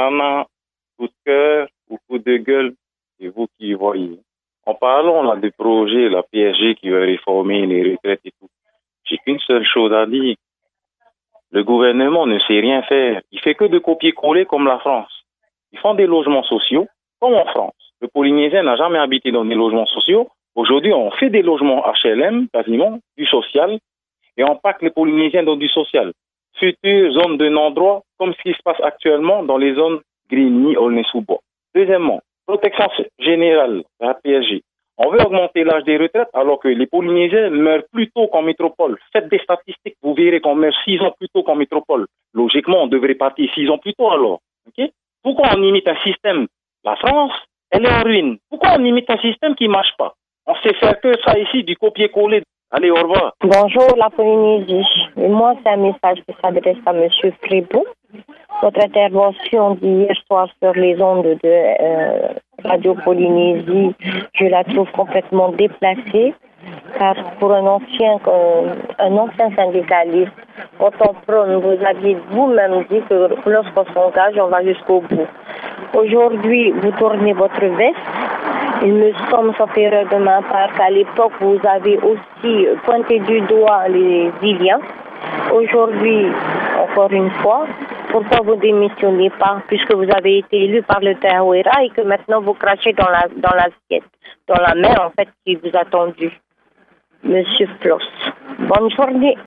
Nana, coup de cœur ou coup de gueule, c'est vous qui voyez. En parlant là des projets, la PSG qui veut réformer les retraites et tout, j'ai qu'une seule chose à dire. Le gouvernement ne sait rien faire. Il fait que de copier-coller comme la France. Ils font des logements sociaux comme en France. Le Polynésien n'a jamais habité dans des logements sociaux. Aujourd'hui, on fait des logements HLM, quasiment, du social, et on pack les Polynésiens dans du social. Future zone de non-droit, comme ce qui se passe actuellement dans les zones Grigny, Aulnay-sous-Bois. Deuxièmement, protection générale, la PSG. On veut augmenter l'âge des retraites alors que les Polynésiens meurent plus tôt qu'en métropole. Faites des statistiques, vous verrez qu'on meurt 6 ans plus tôt qu'en métropole. Logiquement, on devrait partir 6 ans plus tôt alors. Okay? Pourquoi on imite un système? La France, elle est en ruine. Pourquoi on imite un système qui ne marche pas? On sait faire que ça ici, du copier-coller. Allez, au revoir. Bonjour la Polynésie. Et moi, c'est un message qui s'adresse à M. Frébou. Votre intervention d'hier soir sur les ondes de Radio Polynésie, je la trouve complètement déplacée, car pour un ancien syndicaliste, autant prône, vous aviez vous-même dit que lorsqu'on s'engage, on va jusqu'au bout. Aujourd'hui, vous tournez votre veste. Il me semble, sauf erreur de ma part, qu'à l'époque, vous avez aussi pointé du doigt les Iliens. Aujourd'hui, encore une fois, pourquoi vous démissionnez pas, puisque vous avez été élu par le Taouera et que maintenant vous crachez dans l'assiette, dans la mer en fait qui vous a tendu, Monsieur Floss. Bonne journée.